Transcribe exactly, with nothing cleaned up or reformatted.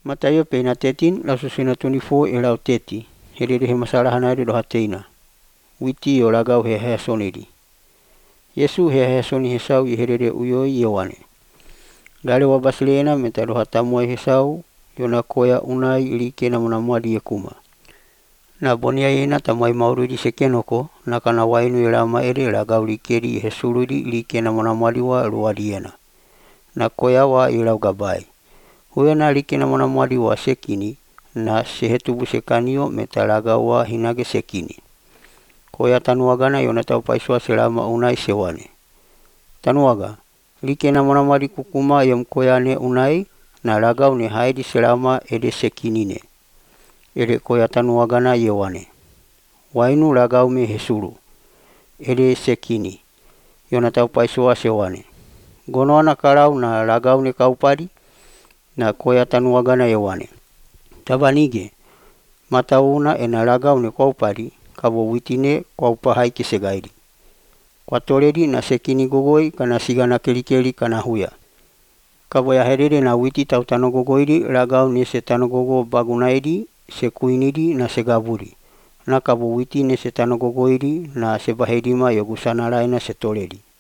Mataio peina thirteen laususina twenty-four e lau thirty. Herere he masarahana ere roha teina. Witi o lagau he hea soniri. Yesu he hea soni he sau i herere uyoi i wane. Gale wa Basileena me ta roha tamuai he sau, yona koia unai ili ke na manamuadi e kuma. Na bonia ina tamai maurudi se kenoko, na kana wainu e lama ere lagau li keri he surudi ili ke na manamuadi wa ruadi ena. Na koia wa i lau gabai. Huena li ke na manamuadi wa sekini, na sehetubu se kanio me ta lagau wa hinage sekini. Koia tanuagana yona tau paisua se lama unai se wane. Tanuaga, like na manamuadi kukuma yam koia ne unai, na lagau ne haidi se lama ede sekinine. Ede koia tanuagana ye wane. Wainu lagau me hesuru. Ede sekini. Yona tau paisua se wane. Gonoana karau na lagau ne kaupadi, na koia tanuagana ye wane. Tabanige, matauna e na lagau ne kaupadi, kabo witine kaupahai ke segairi. Kwa toredi na sekini gogoi kana sigana kelikeli kana huya. Kabo ya herere na witi tau tano gogoiri lagau ne se tano gogo bagunaidi, se kuinidi na se gaburi. Na kabo witi ne se tano gogoiri na se bahedima yogu sanaraina se toredi.